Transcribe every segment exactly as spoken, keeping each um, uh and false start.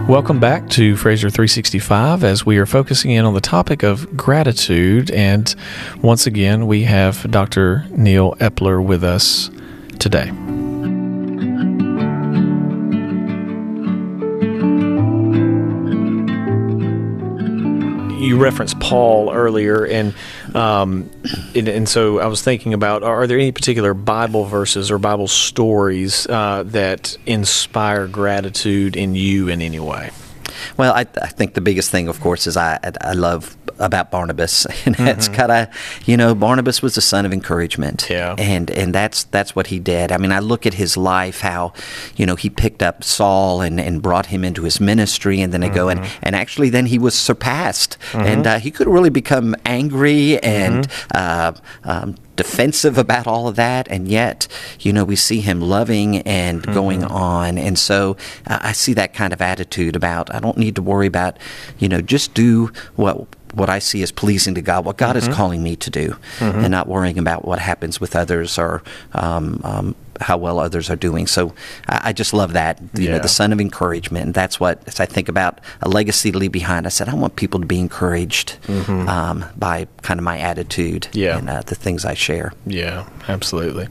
Welcome back to Fraser three sixty-five as we are focusing in on the topic of gratitude. And once again, we have Doctor Neil Epler with us today. You referenced Paul earlier, and, um, and and so I was thinking about, are there any particular Bible verses or Bible stories uh, that inspire gratitude in you in any way? Well, I, I think the biggest thing, of course, is I I love about Barnabas, and that's mm-hmm. kind of, you know, Barnabas was the son of encouragement, yeah, and and that's that's what he did. I mean, I look at his life, how, you know, he picked up Saul and, and brought him into his ministry, and then I mm-hmm. go and and actually then he was surpassed, mm-hmm. and uh, he could really become angry and mm-hmm. uh, um, defensive about all of that, and yet, you know, we see him loving and mm-hmm. going on, and so uh, I see that kind of attitude about, I don't need to worry about, you know, just do what what I see as pleasing to God, what God mm-hmm. is calling me to do, mm-hmm. and not worrying about what happens with others or um, um, how well others are doing. So I, I just love that, you yeah. know, the son of encouragement. And that's what, as I think about a legacy to leave behind, I said, I want people to be encouraged mm-hmm. um, by kind of my attitude yeah. and uh, the things I share. Yeah, absolutely.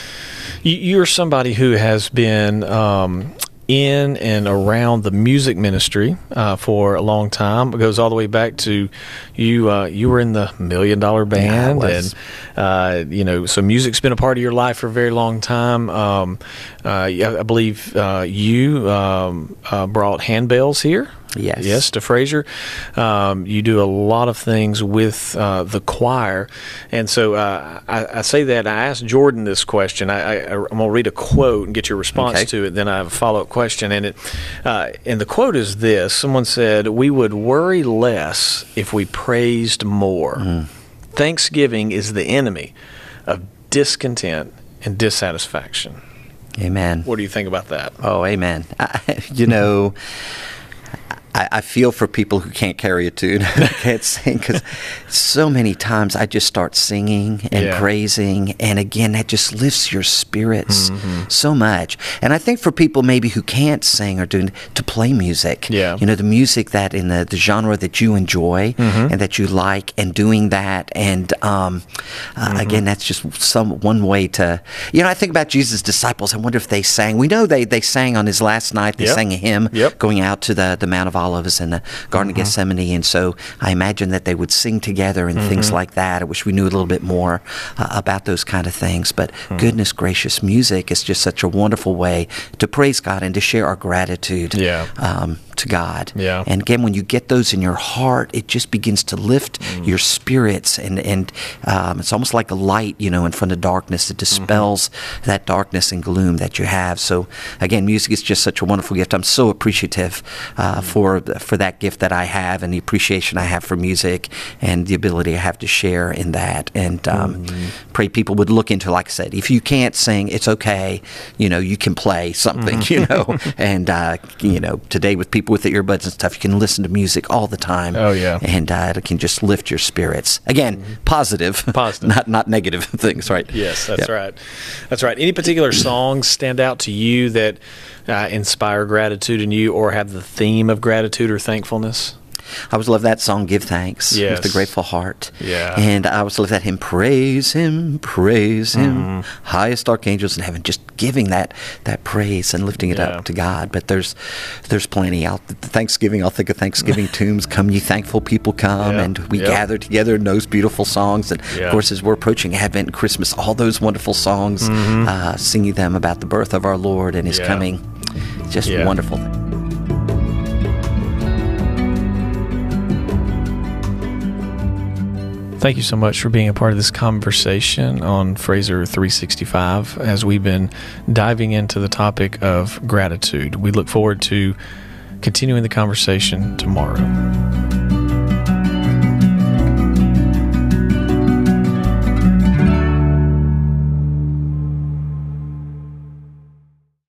You, you're somebody who has been um, in and around the music ministry uh, for a long time. It goes all the way back to you. Uh, you were in the Million Dollar Band, yeah, and uh, you know, so music's been a part of your life for a very long time. Um, uh, I believe uh, you um, uh, brought handbells here. Yes. Yes, to Fraser. Um, you do a lot of things with uh, the choir. And so uh, I, I say that. I asked Jordan this question. I, I, I'm going to read a quote and get your response okay. to it. Then I have a follow-up question. And, it, uh, and the quote is this. Someone said, "We would worry less if we praised more. Mm. Thanksgiving is the enemy of discontent and dissatisfaction." Amen. What do you think about that? Oh, amen. I, you know... I, I feel for people who can't carry a tune, can't sing, because so many times I just start singing and yeah. praising, and again, that just lifts your spirits mm-hmm. so much. And I think for people maybe who can't sing or do to play music, yeah. you know, the music that in the, the genre that you enjoy mm-hmm. and that you like, and doing that, and um, uh, mm-hmm. again, that's just some one way to, you know, I think about Jesus' disciples. I wonder if they sang. We know they they sang on his last night. They yep. sang a hymn yep. going out to the the Mount of Olives in the Garden mm-hmm. of Gethsemane, and so I imagine that they would sing together and mm-hmm. things like that. I wish we knew a little bit more uh, about those kind of things, but mm-hmm. goodness gracious, music is just such a wonderful way to praise God and to share our gratitude yeah. um, to God. Yeah. And again, when you get those in your heart, it just begins to lift mm. your spirits, and, and um, it's almost like a light, you know, in front of darkness. It dispels mm-hmm. that darkness and gloom that you have. So again, music is just such a wonderful gift. I'm so appreciative uh, mm-hmm. for for that gift that I have, and the appreciation I have for music, and the ability I have to share in that. And um, mm-hmm. pray people would look into, like I said, if you can't sing, it's okay. You know, you can play something, mm-hmm. you know, and, uh, you know, today with people with the earbuds and stuff, you can listen to music all the time. Oh, yeah. And uh, it can just lift your spirits. Again, mm-hmm. positive, positive. not not negative things, right? Yes, that's yep. right. That's right. Any particular songs stand out to you that uh, inspire gratitude in you, or have the theme of gratitude or thankfulness? I always love that song, Give Thanks, yes. with a grateful heart. Yeah. And I always love that hymn, Praise Him, Praise Him, mm-hmm. highest archangels in heaven, just giving that that praise and lifting it yeah. up to God. But there's there's plenty. I'll, Thanksgiving, I'll think of Thanksgiving tunes, Come Ye Thankful People Come, yeah. and we yep. gather together in those beautiful songs. And yeah. of course, as we're approaching Advent and Christmas, all those wonderful songs, mm-hmm. uh, singing them about the birth of our Lord and His yeah. coming. Just yeah. wonderful. Thank you so much for being a part of this conversation on Fraser three sixty-five as we've been diving into the topic of gratitude. We look forward to continuing the conversation tomorrow.